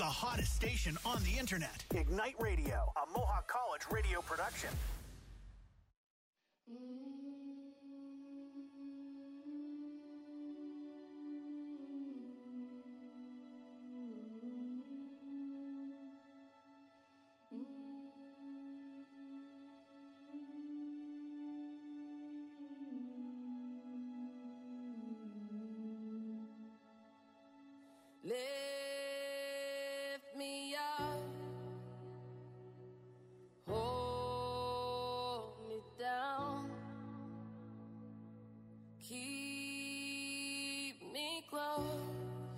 the hottest station on the internet. Ignite Radio, a Mohawk College radio production. Lift me up, hold me down, keep me close,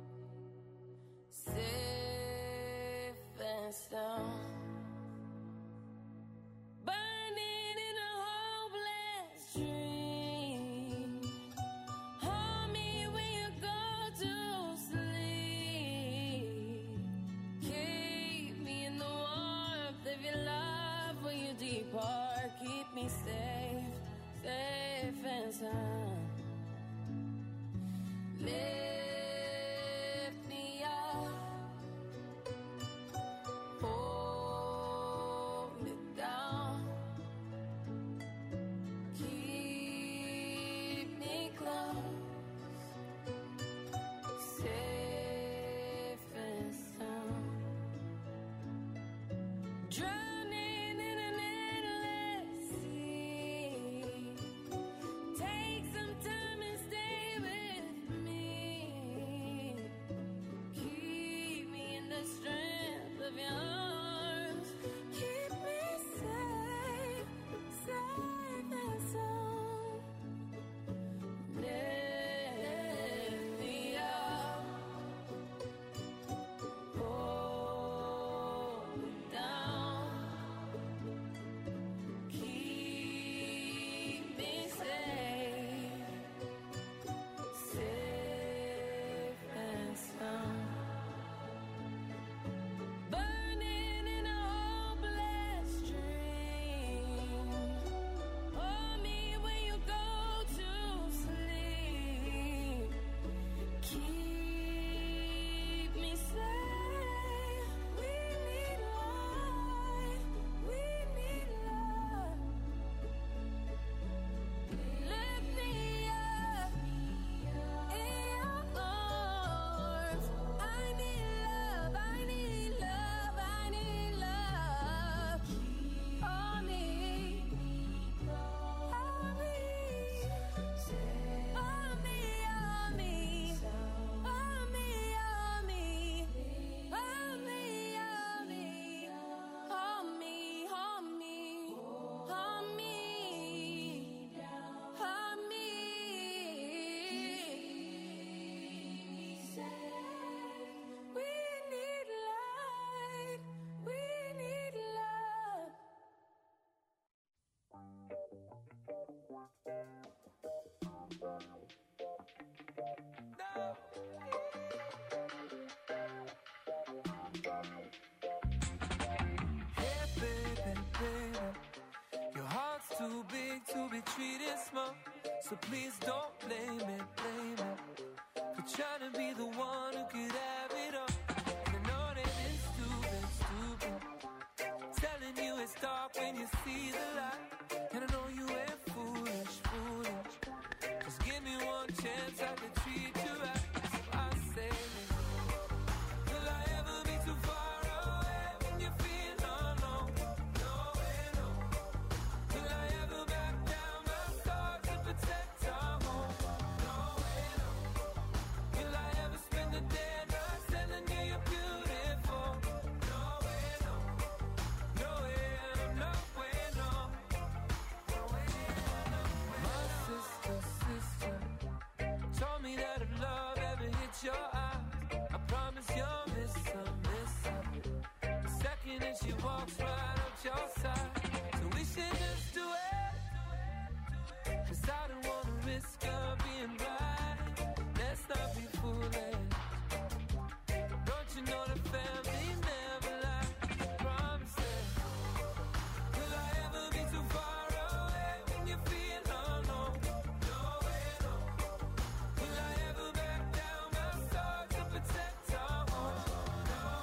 safe and sound. Burning in a hopeless dream. Hold me when you go to sleep. Keep me in the warmth of your love when you depart. Keep me safe, safe and sound. Lift me up, hold me down, keep me close, safe and sound. Drowning in an endless sea. Take some time and stay with me. Keep me in the strength of your arms. Keep me safe, safe and sound. Lift me up, hold me down, keep me safe, safe and sound. Burning in a hopeless dream. Hold me when you go to sleep. Keep me safe. We need light. We need love. Lift me up in your arms. I need love. I need love. I need love. Hold me. Hold me. Hold me. Hold me. Hold me. Hold me. Hold me. Hold me. Hold me. Hold me. Hold me. We need light. We need love. Hey, baby, baby, your heart's too big to be treated small. So please don't blame me for trying to be the one who could have it all. And I know that it's stupid, telling you it's dark when you see the light. And I know you ain't foolish. Just give me one chance, I can treat you right. So I say, will I ever be too far away when you feel alone? No way, no. Will I ever back down my sword to protect our home? No way, no. Will I ever spend the day not telling you you're beautiful? No way, no. No way, no way, no. No way, no way. My sister told me that if love ever hits your eyes, I promise you'll miss her. The second that she walks right up your side. So we should just do it, 'cause I don't wanna risk her being right. Let's not be foolish. Don't you know the family never lies? Promises. Will I ever be too far away when you feel alone? No way, no. Will I ever back down my sword to protect our home? No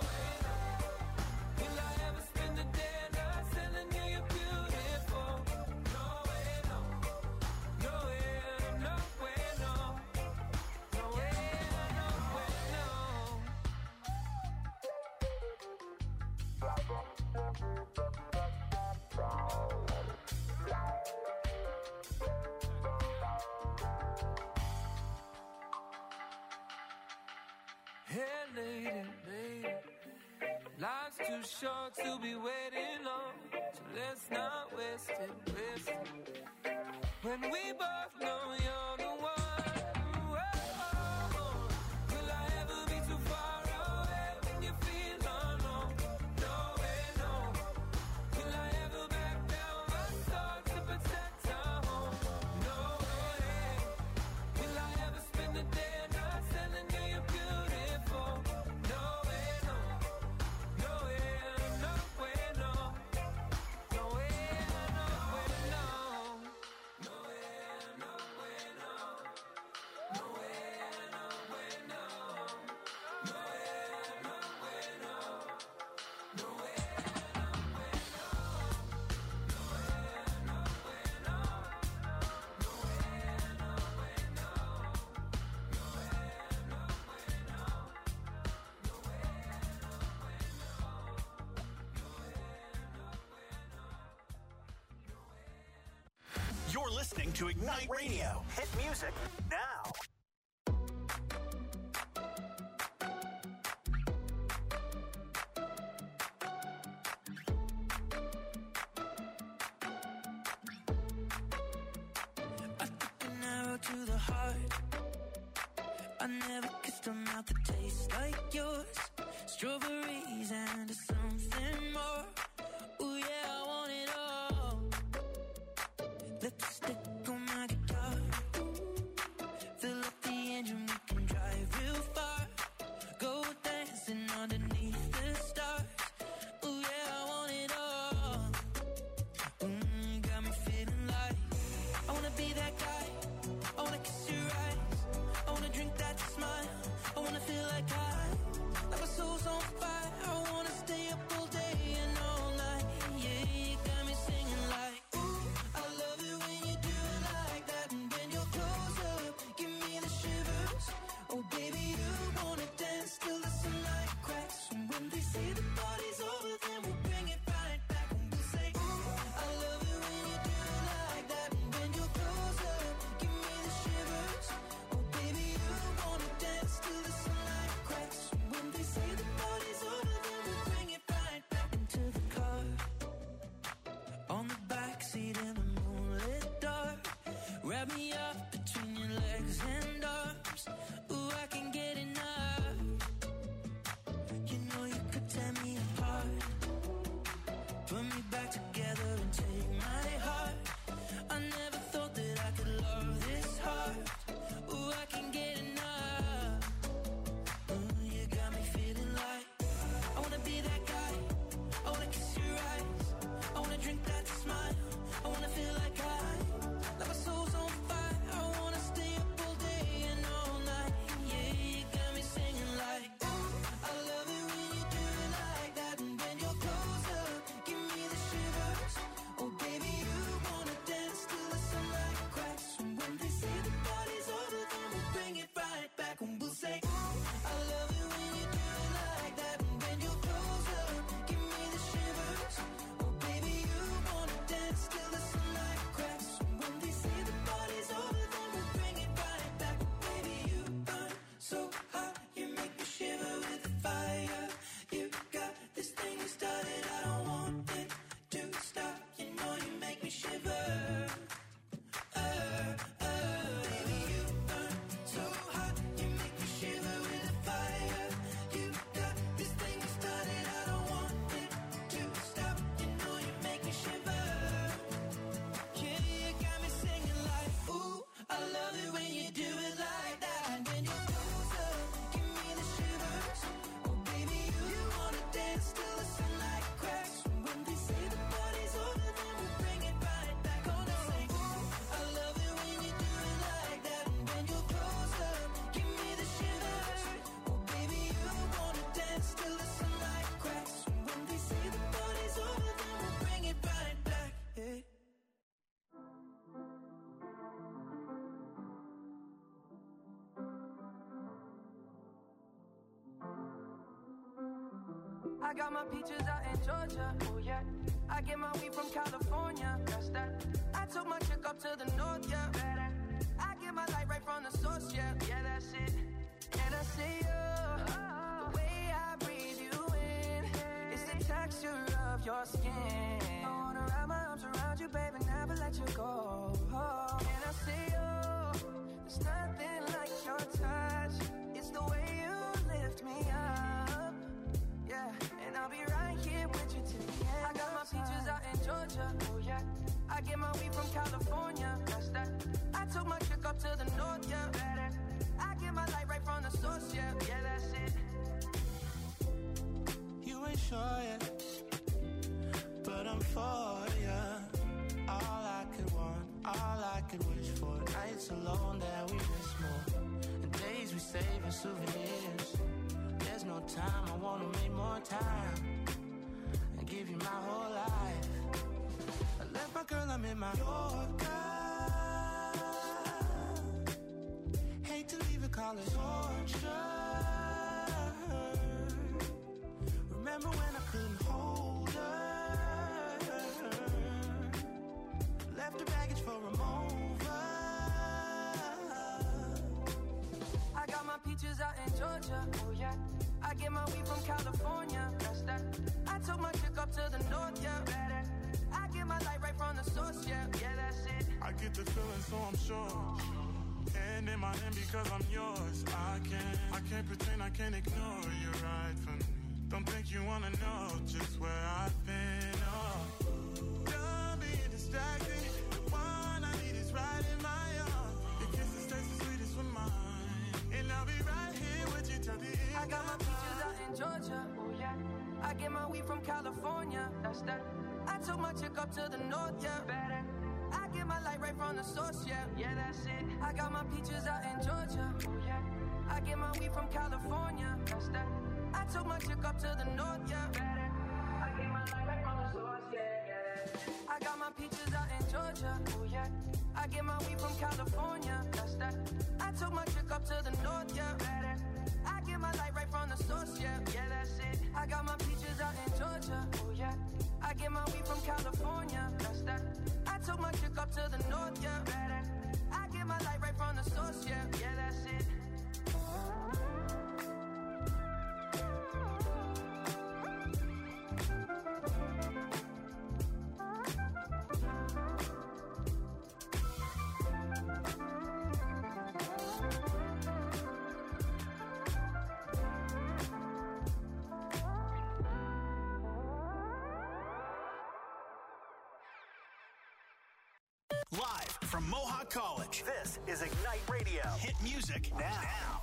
lady. Life's too short to be waiting on, so let's not waste it. When we both know you're the one. Will I ever be too far away when you feel alone? No way, no. Will I ever back down my soul to protect our home? No way. Will I ever spend the day and night telling you you're beautiful? No way, no. No way, no way, no. No way, no way, no. No way, no way, no. No way, no way, no. No way, no way, no. No way, no way, no. No way, no way, no. No way, no way, no. No way, no way, no. No way, You're listening to Ignite Radio. Hit music now. An arrow to the heart. I never kissed a mouth that tastes like yours. Strawberries and something more. Ooh yeah, I want it all. Lipstick on my guitar. Fill up the engine, we can drive real far. Go dancing underneath the stars. Ooh yeah, I want it all. Got me feeling like I wanna be that guy. I wanna kiss your eyes. I wanna drink that smile. I wanna feel like my soul's on fire. I wanna stay up all day and all night. Yeah, you got me singing like, ooh, I love it when you do it like that. And when you're close up, give me the shivers. Oh baby, you wanna dance till the sunlight cracks. And when they say the party's over, then we'll bring it right back. And we'll say, ooh, I love it when you do it like that. And when you're close up, give me the shivers. Oh baby, you wanna dance till the sunlight cracks. And when they say the party's over, then we'll bring it right back into the car. On the backseat in the moonlit dark. Wrap me up between your legs and arms. Ooh, I can get enough. You know you could tear me apart. Put me back together and take my heart. I never thought that I could love this hard. Ooh, I can get enough. Ooh, you got me feeling like I wanna be that guy. I wanna kiss your eyes. I wanna drink that smile. I wanna feel like my soul's on fire. I wanna stay up all day and all night. Yeah, you got me singing like, ooh, I love it when you do it like that. And when you're close up, give me the shivers. Oh baby, you wanna dance till the sunlight cracks. And when they say the party's over, then we'll bring it right back. And we'll say, ooh, I love it when you do it like that. And when you're close up, give me the shivers. Oh baby, you wanna dance till the sunlight cracks. And when they say the party's over, then we'll bring it right back. Baby, you burn so hot, you make me shiver with the fire. You got this thing you started, I don't want it to stop. You know you make me shiver. Baby, you burn so hot, you make me shiver with the fire. You got this thing you started, I don't want it to stop. You know you make me shiver. Yeah, you got me singing like, ooh, I love it when you do it like that. And when you're close up, give me the shivers. Oh baby, you wanna dance till the sunlight cracks. And when they say the party's over, then we'll bring it right back. Gonna say, ooh, I love it when you do it like that. And when you're close up, give me the shivers. Oh baby, you wanna dance till the sunlight cracks. And when they say the party's over, then we'll bring it right back. Yeah. I got my peaches out in Georgia, oh yeah. I get my weed from California, that's that. I took my chick up to the north, yeah. I get my light right from the source, yeah. Yeah, that's it. And I say, oh, your skin. I wanna wrap my arms around you, baby, never let you go. And I say, oh, there's nothing like your touch. It's the way you lift me up. Yeah, and I'll be right here with you till the end. I got my peaches out in Georgia. Oh yeah, I get my weed from California. That's that. I took my chick up to the north, yeah. I get my light right from the source, yeah. Yeah, that's it. You ain't sure yet, but I'm for ya. All I could want, all I could wish for. Nights alone that we miss more, and days we save as souvenirs. There's no time, I wanna make more time and give you my whole life. I left my girl, I'm in my Yorker. Hate to leave it, call it torture. Remember when I couldn't hold her? Left her baggage for a mover. I got my peaches out in Georgia. Oh yeah, I get my weed from California. That's that. I took my chick up to the north, yeah. I get my light right from the source, yeah. Yeah, that's it. I get the feeling, so I'm sure. And in my hand because I'm yours. I can't pretend, I can't ignore you right from me. Don't think you wanna know just where I've been. Oh, don't be distracted. The one I need is right in my arms. Your kisses taste the sweetest with mine, and I'll be right here with you till the end. I got my peaches out in Georgia. Oh yeah, I get my weed from California. That's that. I took my chick up to the north, yeah. I get my light right from the source, yeah. Yeah, that's it. I got my peaches out in Georgia. Oh yeah, I get my weed from California. That's that. I took my chick up to the north, yeah. I get my light right from the source, yeah. I got my peaches out in Georgia. Oh yeah, I get my weed from California. That's that. I took my chick up to the north, yeah. I get my light right from the source, yeah. Yeah, that's it. I got my peaches out in Georgia. Oh yeah, I get my weed from California. That's that. I took my chick up to the north, yeah. I get my light right from the source, yeah. Yeah, that's it. Live from Mohawk College, this is Ignite Radio. Hit music now.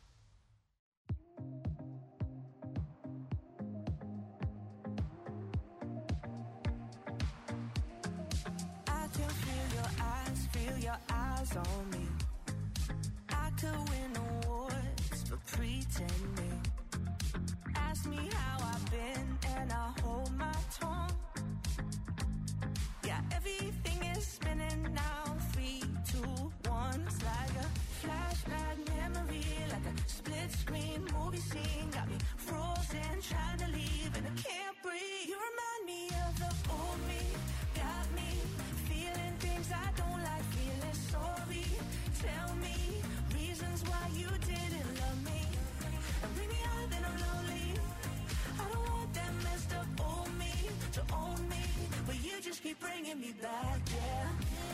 I can feel your eyes on me. I could win awards for pretending. Ask me how I've been and I hold my tongue. Yeah, everything is spinning now. 3, 2, 1. It's like a flashback memory, like a split screen movie scene. Got me frozen, trying to leave, and I can't breathe. You remind me of the old me. Got me feeling things I don't like, feeling sorry. Tell me reasons why you didn't love me, and bring me out, then I'm lonely. I don't want that messed up old me to own me, but you just keep bringing me back, yeah.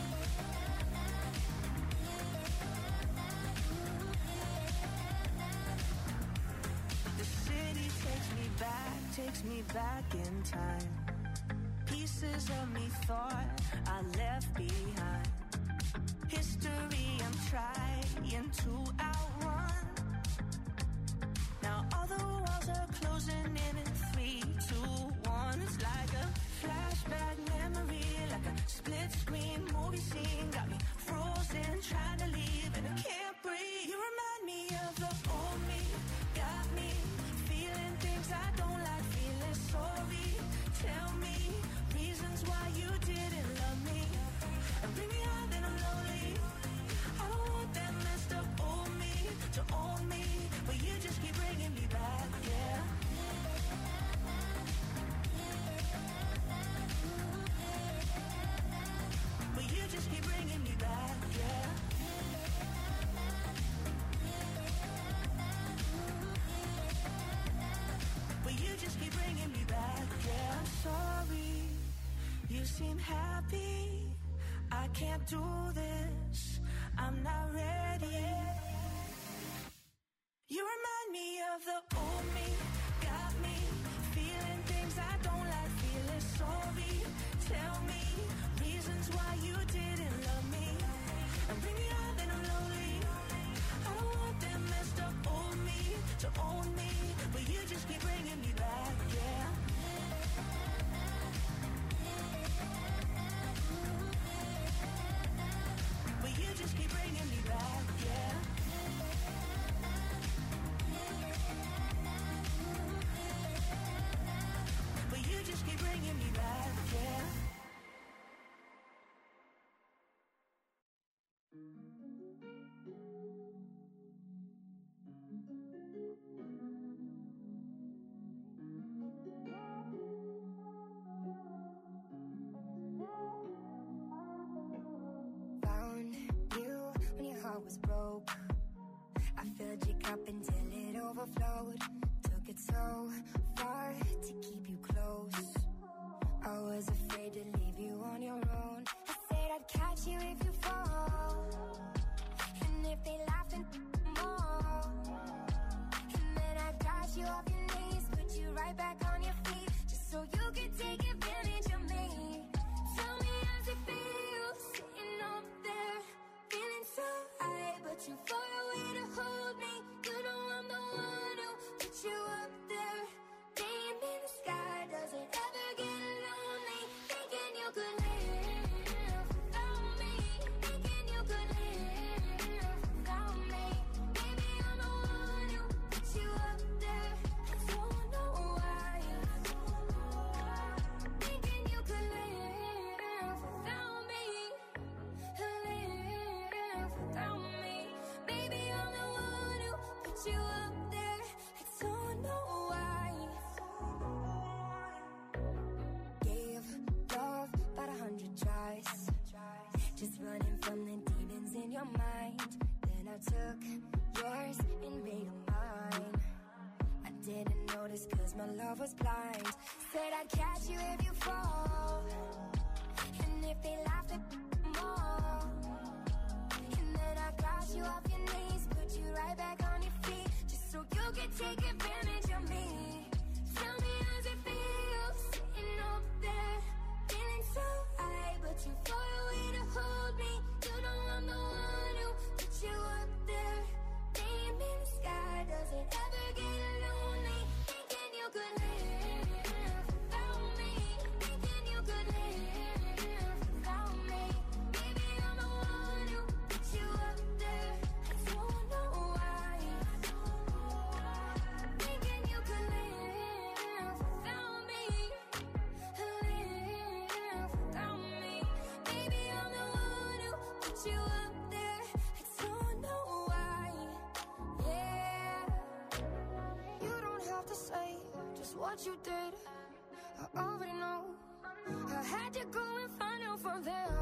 The city takes me back in time. Pieces of me thought I left behind. History I'm trying to outrun. Now all the walls are closing in 3, 2, 1. It's like a flashback memory, like a split screen movie scene. Got me frozen, trying to leave, and I can't breathe. You remind me of the old me. Got me feeling things I don't like, feeling sorry. Tell me reasons why you didn't love me, and bring me out, then I'm lonely. I don't want that messed up old me to seem happy. I can't do this, I'm not ready. You remind me of the old me, got me feeling things I don't like feeling. Sorry, tell me reasons why you didn't love me, and bring me out then I'm lonely. I don't want that messed up old me to own me, but you just keep bringing me back, yeah. But you just keep bringing me back, yeah. But you just keep bringing me back, yeah. Found you when your heart was broke. I filled your cup until it overflowed. Took it so far to keep you close. I was afraid to leave you on your own. I said I'd catch you if you fall, and if they laugh then more. And then I got you off your knees, put you right back on your feet, just so you could take advantage of me. Tell me how's it feel, sitting up there, feeling so high, but too far away to hold me. You know I'm the one who put you up there, name in the sky. Does it ever get lonely, thinking you could live without me, thinking you could live without me? Maybe I'm the one who put you up there, I don't know why. Thinking you could live without me, live without me. Maybe I'm the one who put you up there, I don't know why. Gave love about 100 tries, just running from the demons in your mind. Then I took yours and made them mine. I didn't notice cause my love was blind. Said I'd catch you if you fall, and if they laugh at more. And then I got you off your knees, put you right back on your feet, just so you could take advantage of me. Tell me how's it feel, sitting up there, feeling so high, but too far away to hold me. You know I'm the one who put you up there, name in the sky. Does it ever get lonely, thinking you could live without me, thinking you could live without me? Maybe I'm the one who put you up there, I don't know why. Thinking you could live without me, live without me. Maybe I'm the one who put you up there, I don't know why. Yeah, you don't have to say just what you did, I already know. I had to go and find out from them.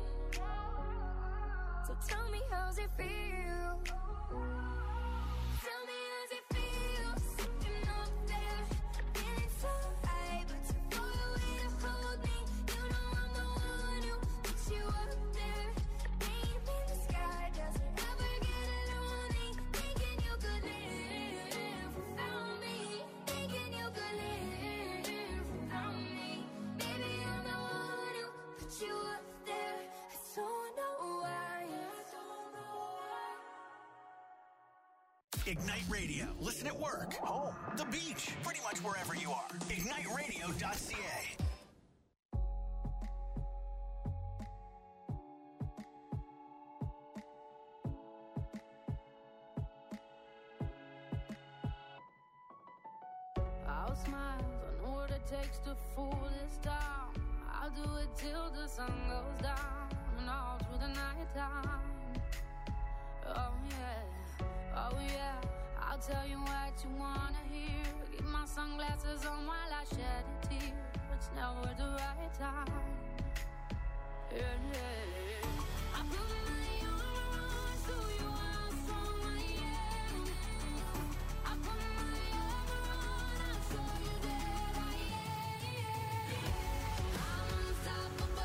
So tell me how's it feel, tell me how's it feel, sitting up there, feeling so high, but too far away to hold me. You know I'm the one who put you up there, name in the sky. Does it ever get lonely, thinking you could live without me, thinking you could live without me? Maybe I'm the one who put you up there, I don't know why. Ignite Radio. Listen at work, home, the beach, pretty much wherever you are. IgniteRadio.ca. I'll smile, I know what it takes to fool this town. I'll do it till the sun goes down and all through the night time. Oh yeah, I'll tell you what you wanna hear. Keep my sunglasses on while I shed a tear. It's never the right time. Yeah. I put my arms to you, how strong I am. I put my armor on, I'll show you that I am. I'm unstoppable.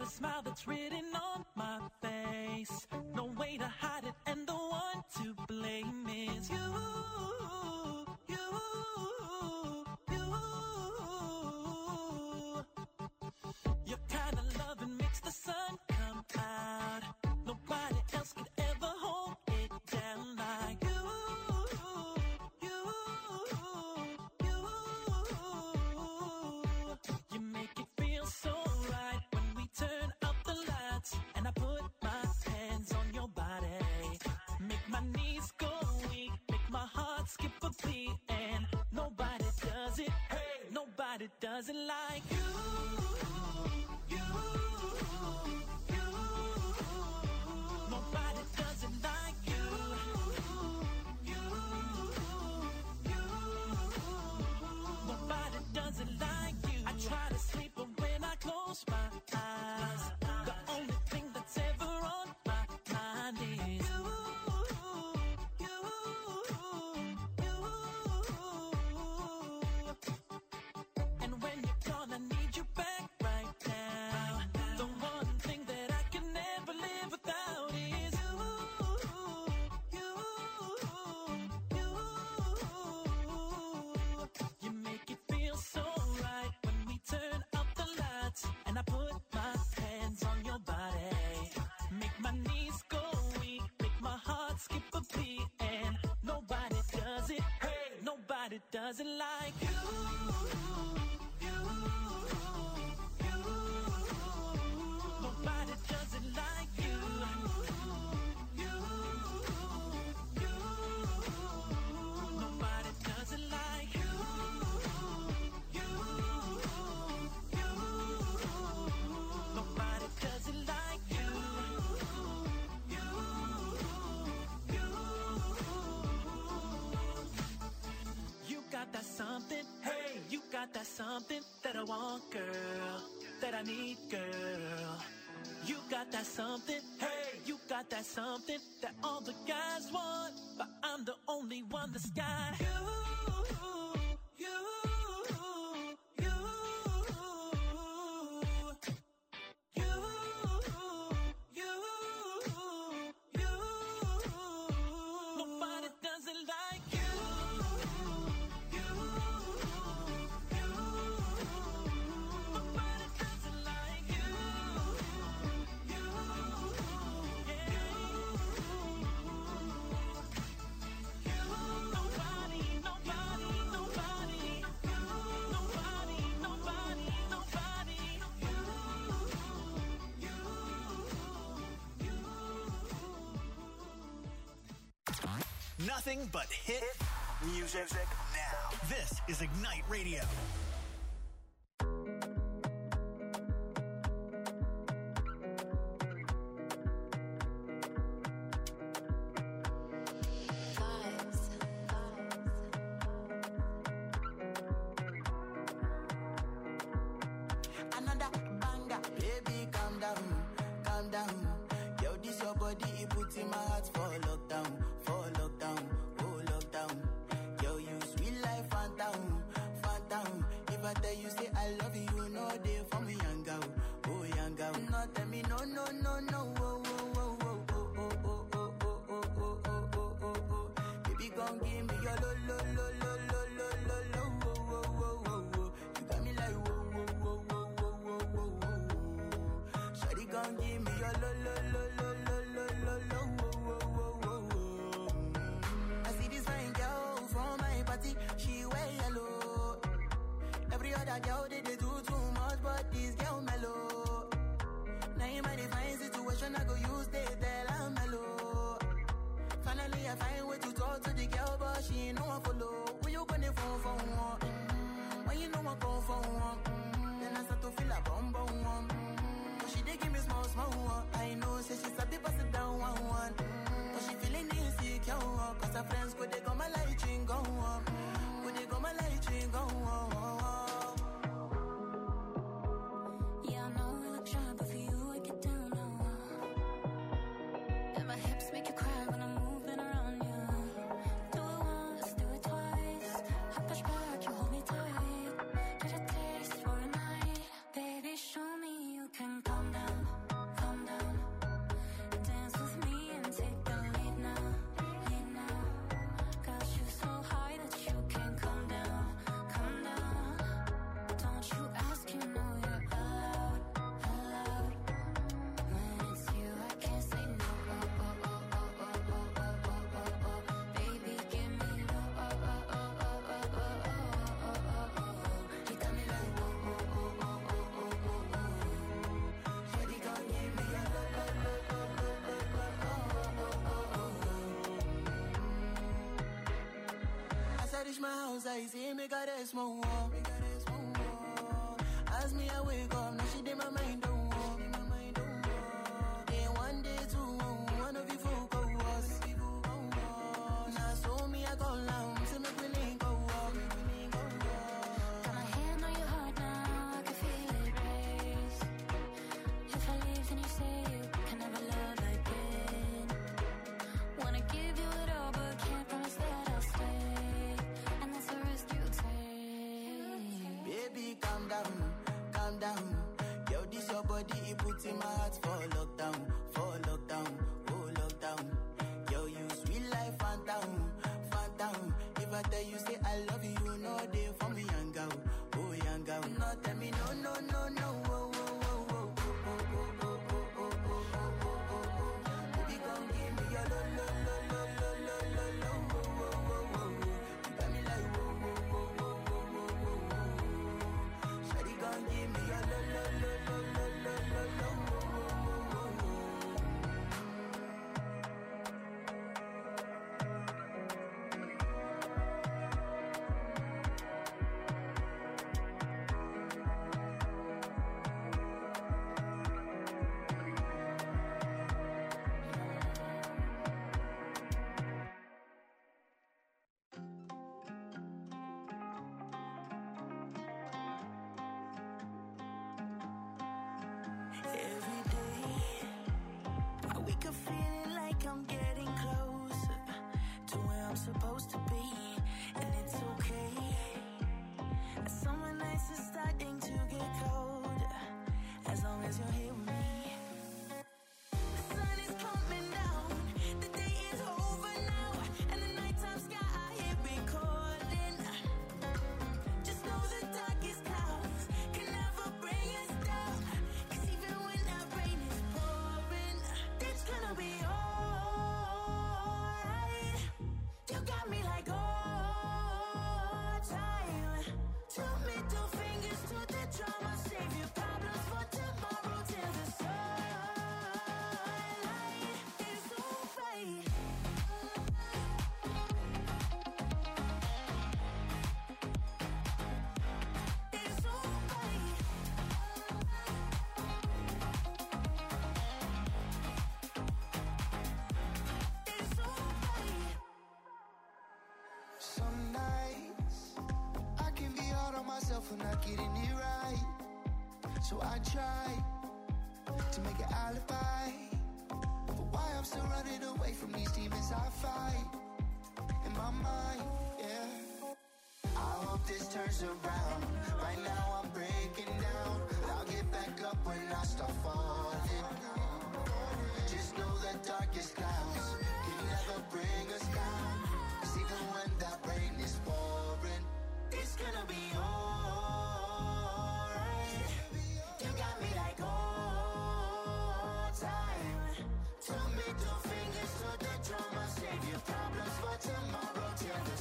smile that's written on my face. No way to hide it, and the one to blame is you. Your kind of loving makes the sun come out. Nobody else could ever hold it down like you. You make it feel so right when we turn up the lights and I put my hands on your body. Make my knees go weak, make my heart skip a beat, and nobody does it. Hey, nobody does it like you. Nobody does it like you. Nobody does it like you. I try to sleep, but when I close my eyes, the only thing that's ever on my mind is you. And when you're gone, I need you back right now. The one thing that I can never live without is you. You make it feel so right when we turn up the lights and I put my hands on your body. Make my knees go weak, make my heart skip a beat, and nobody does it. Hey, nobody does it like you. Nobody does it like you. Nobody does it like you. Nobody does it like you. You got that something, hey, you got that something that I want, girl, that I need, girl. You got that something, hey, you got that something that all the guys want, but I'm the only one that's got you. Nobody does it like you. Nobody does it like you. Nothing but hit music now. This is Ignite Radio. Another banger, baby, calm down, calm down. Yo, this your body, it puts in my heart for lockdown, oh lockdown. Yo, you sweet life, phantom, phantom. If I tell you say I love you, you know they for me, young girl, oh young girl. No, tell me no, no, no, no, oh, oh, oh, oh, oh, oh, oh, oh, oh, oh, oh, oh, oh, oh, oh. Baby, gon' give me your lo, lo, lo, lo, lo, lo, lo, lo, oh, oh, oh, oh, oh. You got me like whoa, whoa, whoa, whoa, whoa, whoa, whoa, whoa. Shawty gon' give me your lo, lo, lo, lo, lo, lo, lo, lo, whoa, whoa, whoa, whoa. I see this fine girl from my party, she wear yellow. Every other girl they do too much, but this girl mellow. Now in my divine situation, I go use they tell I'm mellow. Finally I find way to talk to the girl, but she ain't no one follow. When you gonna phone for one? When you know I come for one? Then I start to feel a bum bum one. But she dey give me small small one. I know say she's a bit pass it down one. But she feeling insecure, cause her friends go they go my light ring go on. Go they go my light ring go on. like, say, make her rest more. As me, I wake up, now she did my mind, don't walk. Then one day, two, one of you folk go us. Now, so me, I go down, say, make me link go up. Got my hand on your heart now, I can feel it race. If I leave, then you say you can never love again. Wanna give you it all, but can't promise that I'll stay. And that's the risk you take. Baby, calm down. Yo, this your body, it puts in my heart for lockdown, oh lockdown. Yo, you sweet life, phantom. If I tell you, say I love you, you know they for me, young girl. No, tell me no. Baby, come give me your lo. You got me like Shawty, come give me your lo. Every day, I wake up feeling like I'm getting closer to where I'm supposed to be, and it's okay. Summer nights are starting to get colder, as long as you're here with me. The sun is coming down, the day is over now, and the nighttime sky here recording. Just know the darkest clouds can never bring us down. Even when that rain is pouring, it's gonna be alright. You got me like all time. Two middle fingers to the drama, save your problems for tomorrow till the sunlight is alright. It's alright. Some nights I can be hard on myself for not getting it right. So I try to make an alibi for why I'm still running away from these demons I fight in my mind, yeah. I hope this turns around. Right now I'm breaking down, but I'll get back up when I start falling. Just know the darkest clouds can never bring us down. 'Cause even when that rain is pouring, it's gonna be alright. You got me like all time. Two middle fingers to the drama, save your problems for tomorrow till the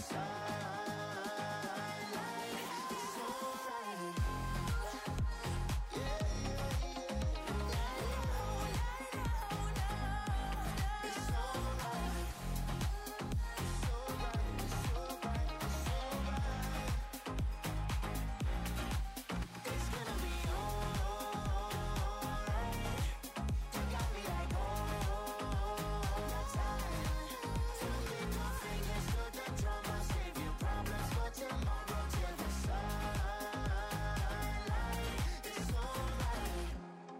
sunlight is alright. Yeah. It's alright. It's gonna be alright. You got me like all time. Two middle fingers to the drama, save your problems for tomorrow till the sunlight is alright.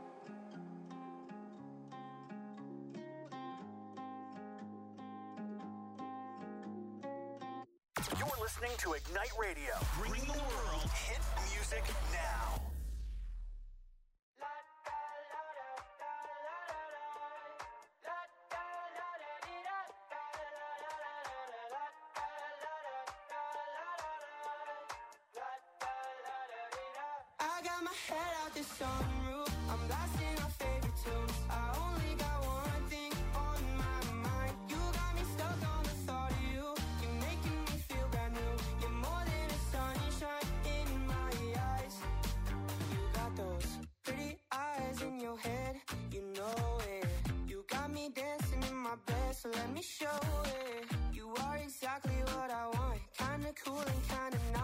You're listening to Ignite Radio, bringing the world hit music now. I got my head out the sunroof, I'm blasting our favorite tunes. I only got one thing on my mind. You got me stuck on the thought of you. You're making me feel brand new. You're more than a sunshine in my eyes. You got those pretty eyes in your head, you know it. You got me dancing in my bed, so let me show it. You are exactly what I want, kinda cool and kinda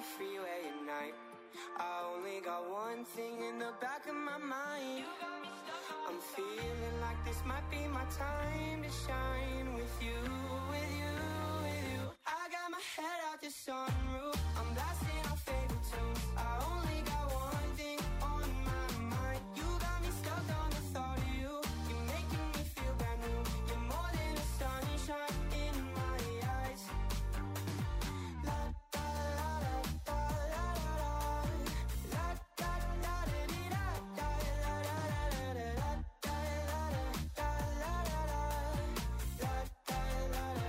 freeway at night. I only got one thing in the back of my mind. I'm feeling like this might be my time to shine with you, with you, with you. I got my head out the sunroof, I'm blasting our favorite tunes. I only got one thing on my mind. You got me stuck on the thought of you. You're making me feel brand new. You're more than the sunshine in my eyes. La da la la da la la la da da da di da da la la la la la da la la da la la la la da la la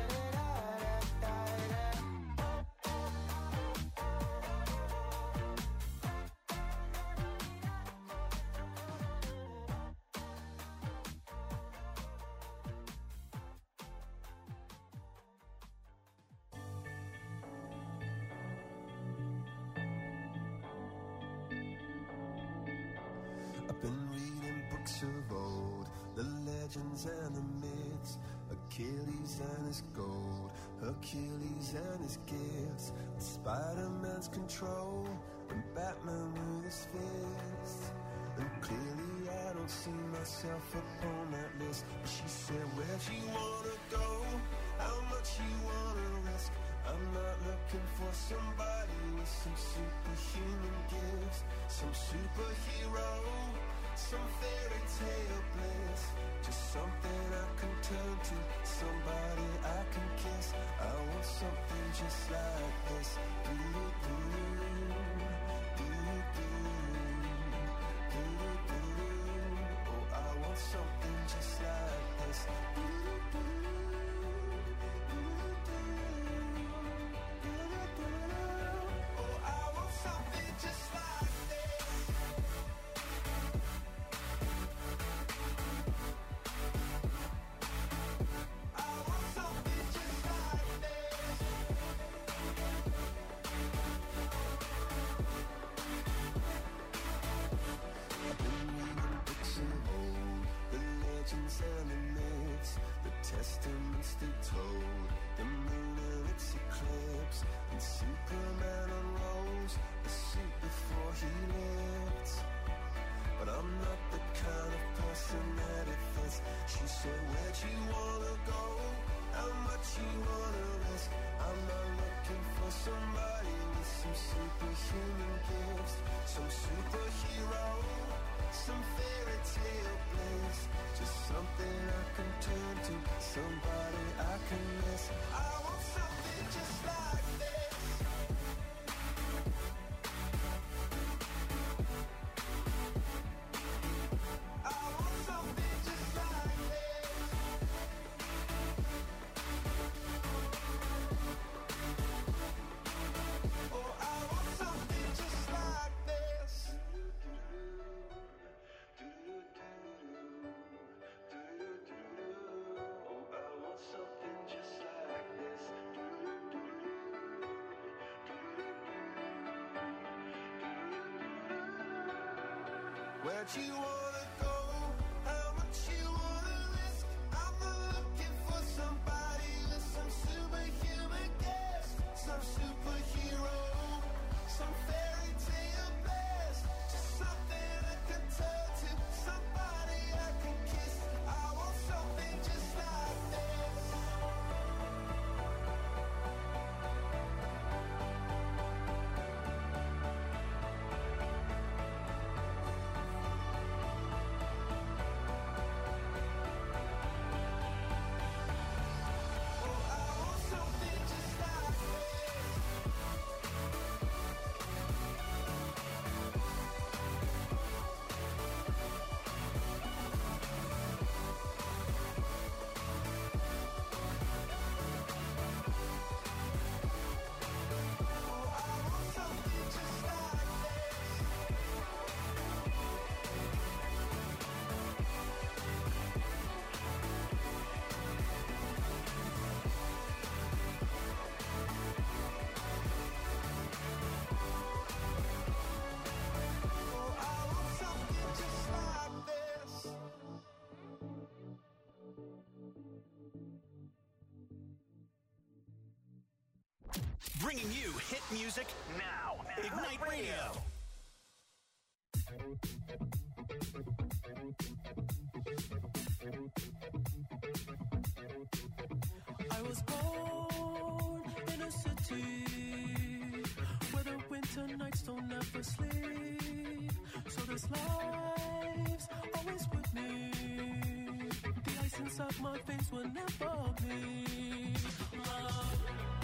I've been reading books of old, the legends and the myths, Achilles and his gold, Hercules and his gifts, Spider-Man's control, and Batman with his fists. And clearly I don't see myself upon that list. But she said, where'd you wanna go? How much you wanna risk? I'm not looking for somebody with some superhuman gifts, some superhero, some fairy tale bliss. Just something I can turn to, somebody I can kiss. I want something just like this. Oh, I want something just like this. Oh, I want something just like this. I want something just like this. I've been reading books of old, the legends and the myths, the testaments they told, the moon and its eclipse, and Superman unrolls the suit before he lived. But I'm not the kind of person that it fits. She said, where'd you wanna go? How much you wanna risk? I'm not looking for somebody with some superhuman gifts, some superhero, some fairy tale bliss. Just something I can turn to, somebody I can miss. I want something just like this. I want something just like this. Oh, I want something just like this. Oh, I want something just like this. Where'd you wanna go? How much you wanna risk? I'm not looking for somebody with some superhuman gifts, some superhero, some fairy tale bliss. Just something I can turn to, somebody I can kiss. I want something just like this. Oh, I want something just like this. Oh, I want something just like this. Oh, I want something just like this. Bringing you hit Music now. Ignite Radio. I was born in a city where the winter nights don't ever sleep. So this life's always with me. The ice inside my veins will never bleed. Love.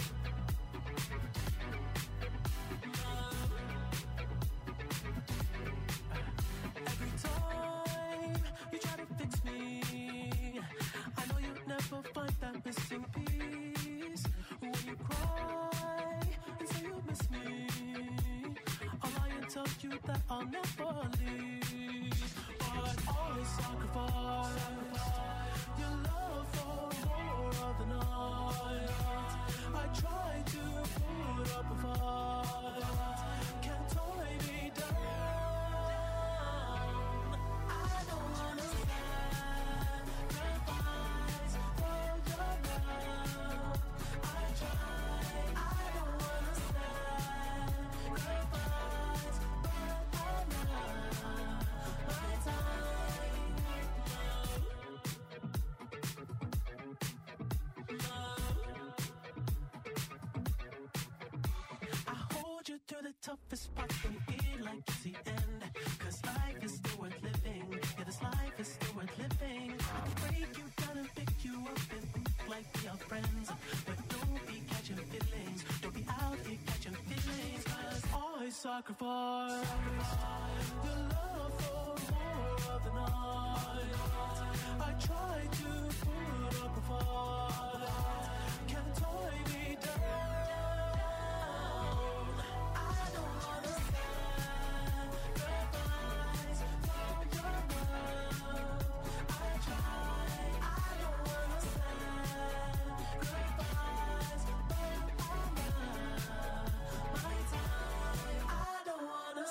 Every time you try to fix me, I know you'll never find that missing piece. When you cry and say you miss me, I'll lie and tell you that I'll never leave. But always sacrifice your love for more of the night. I try to put up a fight, can't tie me down. I don't wanna sacrifice for your love. I try, I don't wanna sacrifice for your love. My time, I hold you through the toughest parts when you feel like it's the end. Cause life is still worth living. Yeah, this life is still worth living. I can break you down and pick you up and think like we are friends. But don't be catching feelings. Don't be out here catching feelings. Cause I sacrifice your love for more of the night. I try to put up a fight, can't tie me down. I don't wanna sacrifice for your love. I try, I don't wanna sacrifice for your love. My time, I don't wanna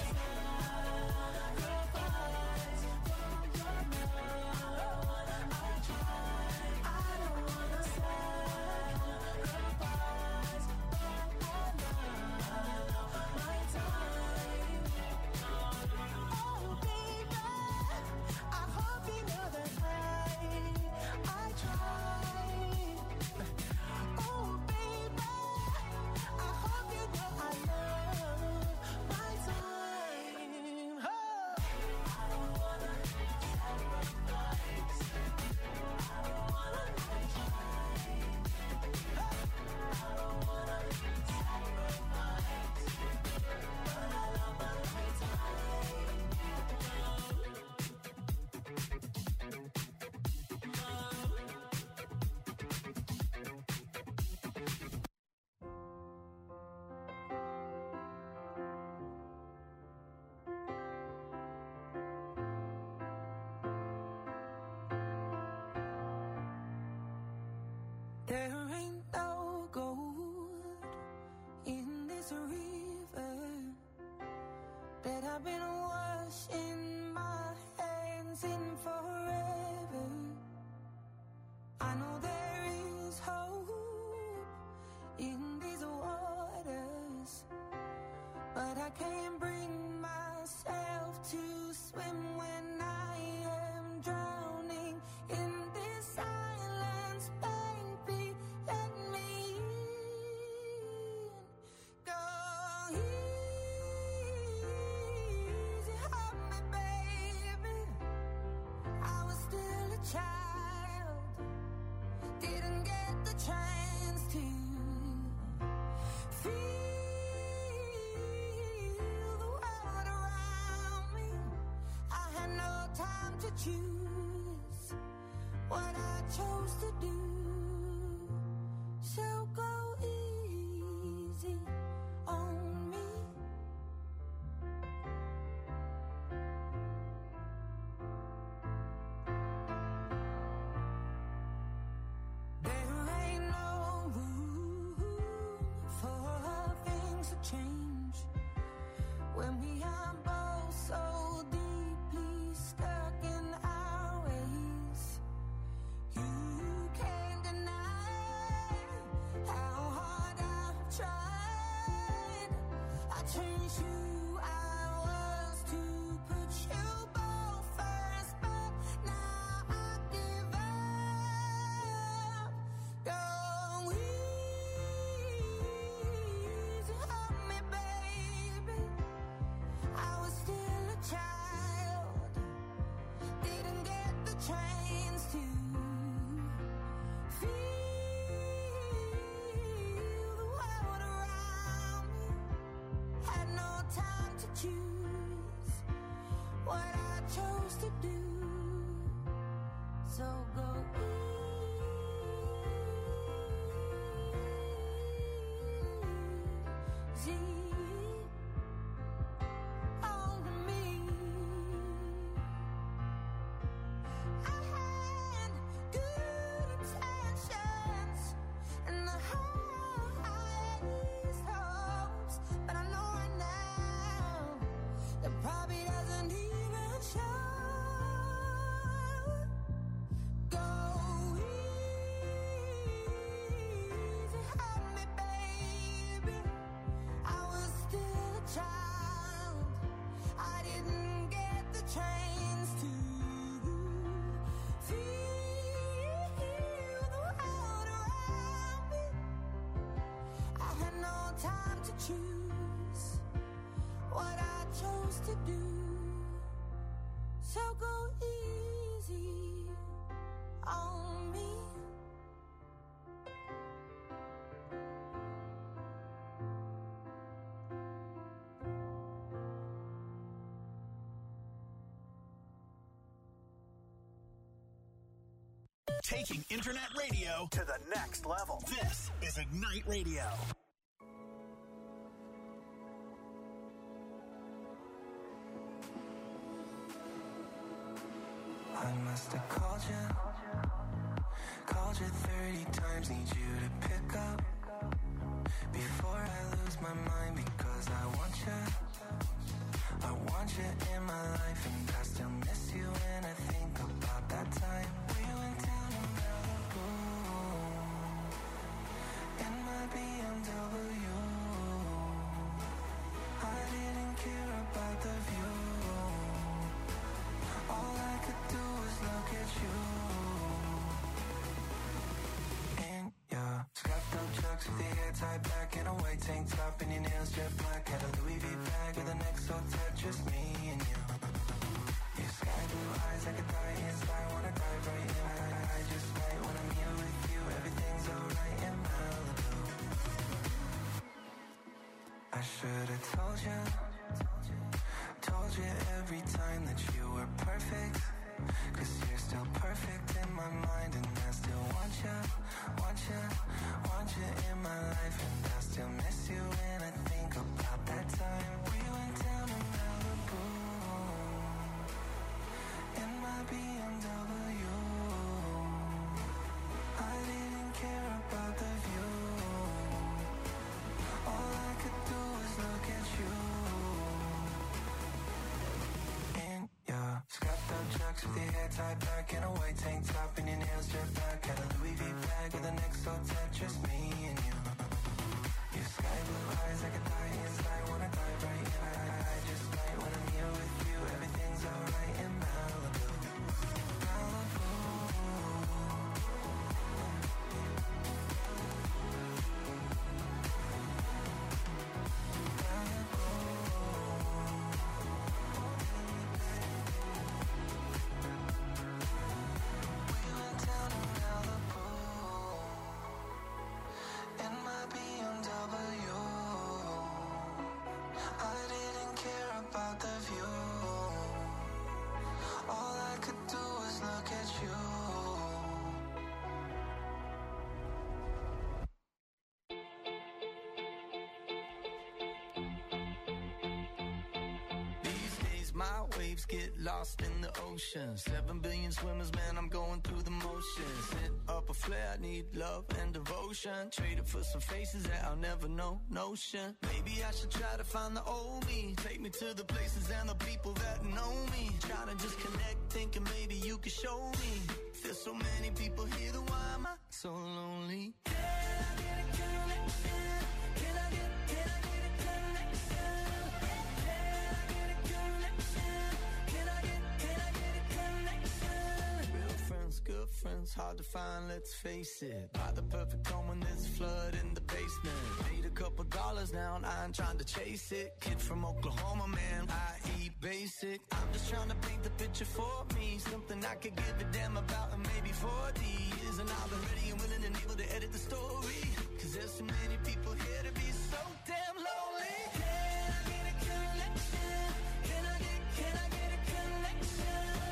sacrifice for your love. I try, I don't wanna sacrifice for your love. My time. Oh baby, I hope you know that I try. Oh baby, I hope you know I love my time. Oh. I don't wanna sacrifice. I don't wanna try. I don't wanna sacrifice, but I love my time. There ain't no gold in this river that I've been washing my hands in forever. I know there is hope in these waters, but I can't bring myself to swim when I am drowning in this silence. Baby, let me in. Go easy on me, baby. I was still a child, didn't get the chance to feel the world around me. I had no time to choose what I chose to do. So go easy on me. There ain't no room for things to change when we are both so deeply stuck in our ways. You can't deny how chose to do. So go easy on me. I had good intentions and the highest hopes, but I know right now that probably doesn't even show. Go easy on me, baby. I was still a child. I didn't get the chance to feel the world around me. I had no time to choose what I chose to do. So go easy on me. Taking internet radio to the next level. This is Ignite Radio. I must have called you 30 times, need you to pick up before I lose my mind, because I want you in my life, and I still miss you when I think about that time we went down to Malibu in my BMW. I didn't care about the view. All I could do was look at you. In your scuffed up chucks with your hair tied back in a white tank top and your nails jet black. Had a Louis V bag with the neck so tight, just me and you. Your sky blue eyes like a die inside, wanna dive right in. I just might when I'm here with you. Everything's alright in Malibu. I should've told you every time that you were perfect, 'cause you're still perfect in my mind, and I still want you in my life, and I still miss you when I think about that time we went down to Malibu in my BMW. I didn't care about the view. All I could do was look at you. Yeah, scuffed up chucks with your hair tied back in a white tank top and your nails jet black. Had a Louis V bag with the neck so tight, just me and you. Your sky blue eyes like a die inside, wanna dive right in. I just might when I'm here with you. Everything's alright in Malibu. Malibu. My waves get lost in the ocean. 7 billion swimmers, man, I'm going through the motions. Hit up a flare, need love and devotion. Traded for some faces that I'll never know, notion. Maybe I should try to find the old me. Take me to the places and the people that know me. Trying to just connect, thinking maybe you could show me. There's so many people here, then why am I so lonely? Can I get a connection? Can I get a connection? Can I get a connection? Can I get a connection? Real friends, good friends, hard to find, let's face it. Buy the perfect home when there's a flood in the basement. Made a couple dollars now and I ain't trying to chase it. Kid from Oklahoma, man, I eat basic. I'm just trying to paint the picture for me. Something I could give a damn about in maybe 40 years. And I'll be ready and willing and able to edit the story. Cause there's so many people here to be so damn lonely. Can I get a connection? Can I get a connection?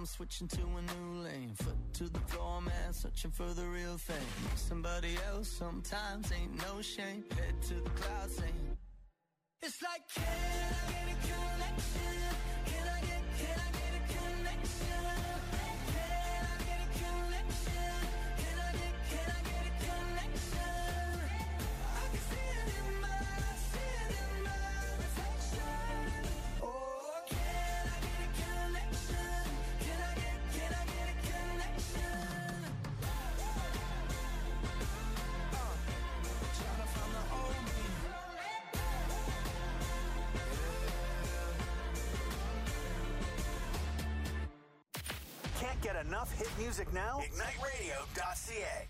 I'm switching to a new lane. Foot to the floor, man, searching for the real thing. Somebody else sometimes ain't no shame. Head to the clouds saying, it's like, can I get a connection? Can I get a connection? Can I get a connection? Can I get a connection? I can see it in my reflection. Oh, can I get a connection? Can I get a connection? Trying to find the old me. Can't get enough hit music now? IgniteRadio.ca.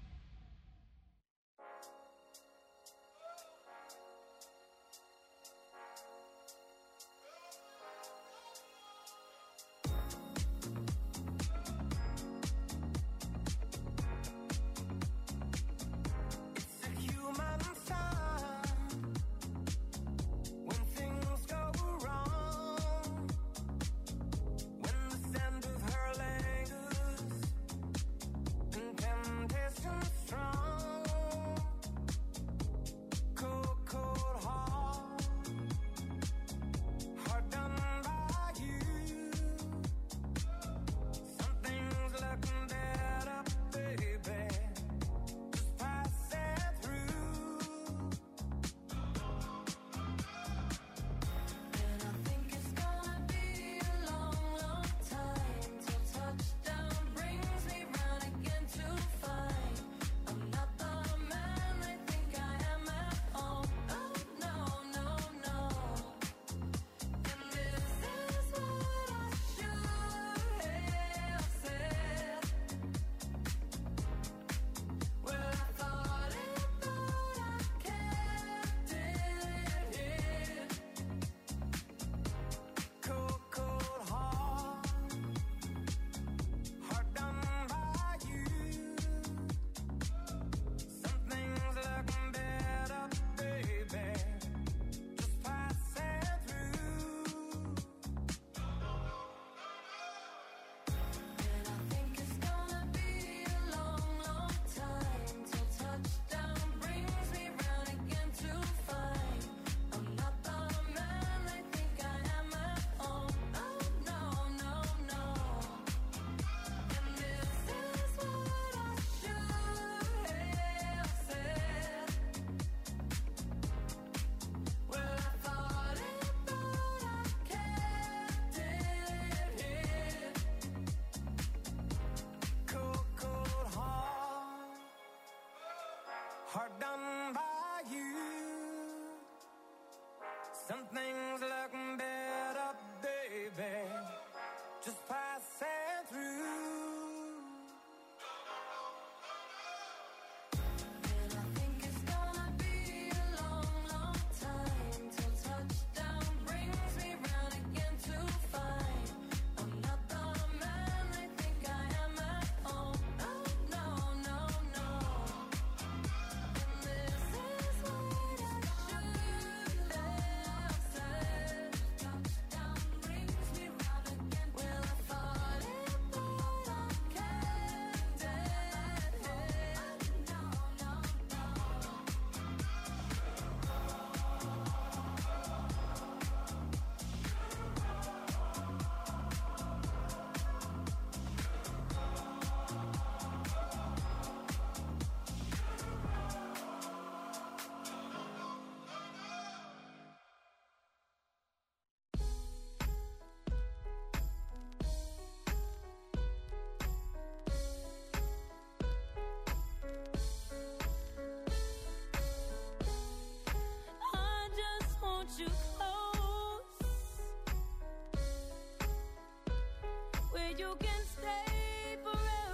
Hard done by you. Some things look better, baby, just passing through. You close, where you can stay forever.